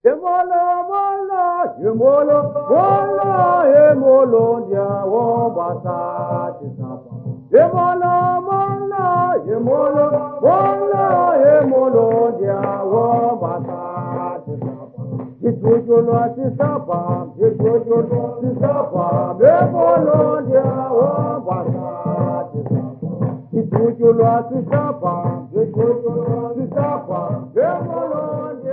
Yemolo, molo, yemolo, molo, yemolo, dia wombasa chisapa. Yemolo, molo, yemolo, molo, yemolo, dia wombasa chisapa. Jitujolo chisapa, jitujolo chisapa, yemolo, dia wombasa chisapa. Jitujolo chisapa, jitujolo chisapa, yemolo.